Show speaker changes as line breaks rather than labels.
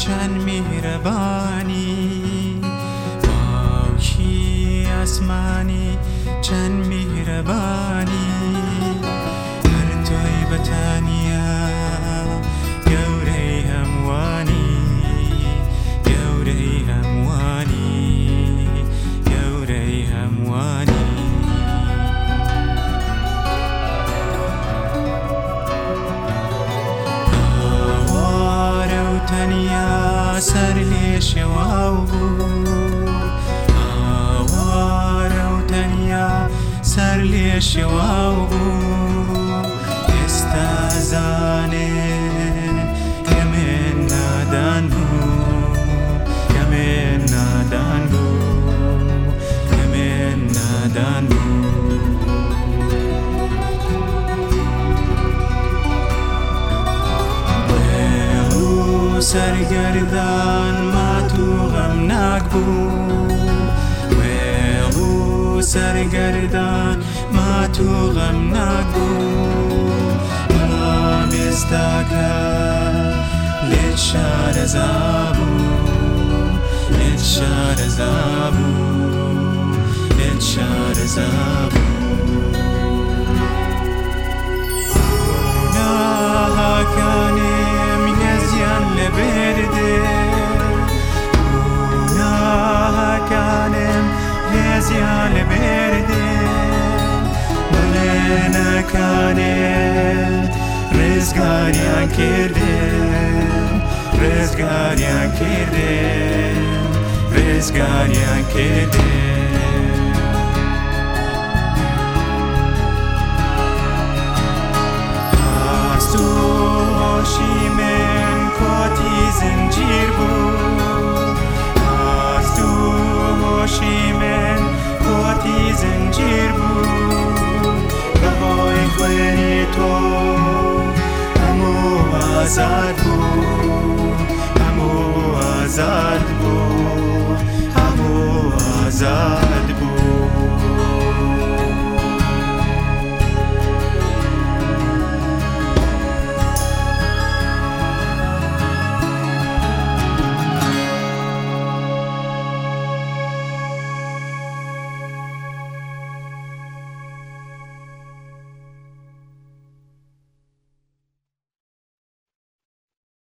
چند مهربانی، پاکی آسمانی چند مهربانی، هر توی بتانیا گوره هموانی، گوره هموانی، گوره هموانی. تنیا سر لشواو آوارو تنیا سر لشواو استازانه یمن نادان بو، یمن نادان بو، یمن نادان بو. سرگردان ما تو غمناک بود، ویغو سرگردان ما تو غمناک بود، آمیستاکا لیت شار زابو، لیت شار زابو، لیت شار زابو. گناه کنیم نزیان لبرده، گناه کنیم نزیان لبرده، بله نکنیم رزگاریان کردیم، رزگاریان کردیم، رزگاریان کردیم. هاشیمن کاتی زنجیر بود، از تو هاشیمن کاتی زنجیر بود، بهای خوری تو همو آزاد بود، همو آزاد بود.